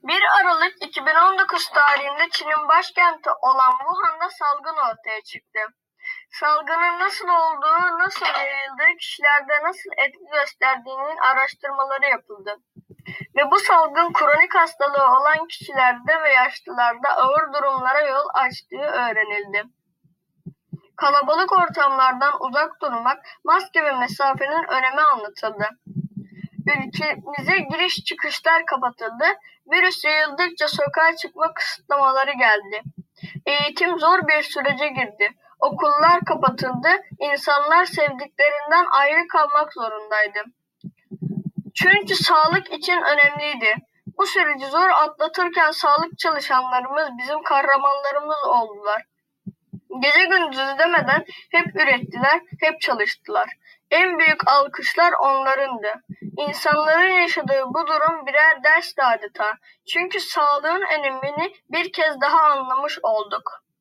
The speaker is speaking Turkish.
1 Aralık 2019 tarihinde Çin'in başkenti olan Wuhan'da salgın ortaya çıktı. Salgının nasıl olduğu, nasıl yayıldığı, kişilerde nasıl etki gösterdiğinin araştırmaları yapıldı. Ve bu salgın kronik hastalığı olan kişilerde ve yaşlılarda ağır durumlara yol açtığı öğrenildi. Kalabalık ortamlardan uzak durmak, maske ve mesafenin önemi anlatıldı. Ülkemize giriş çıkışlar kapatıldı. Virüs yayıldıkça sokağa çıkma kısıtlamaları geldi. Eğitim zor bir sürece girdi. Okullar kapatıldı. İnsanlar sevdiklerinden ayrı kalmak zorundaydı. Çünkü sağlık için önemliydi. Bu süreci zor atlatırken sağlık çalışanlarımız bizim kahramanlarımız oldular. Gece gündüz demeden hep ürettiler, hep çalıştılar. En büyük alkışlar onlarındı. İnsanların yaşadığı bu durum birer dersti adeta. Çünkü sağlığın önemini bir kez daha anlamış olduk.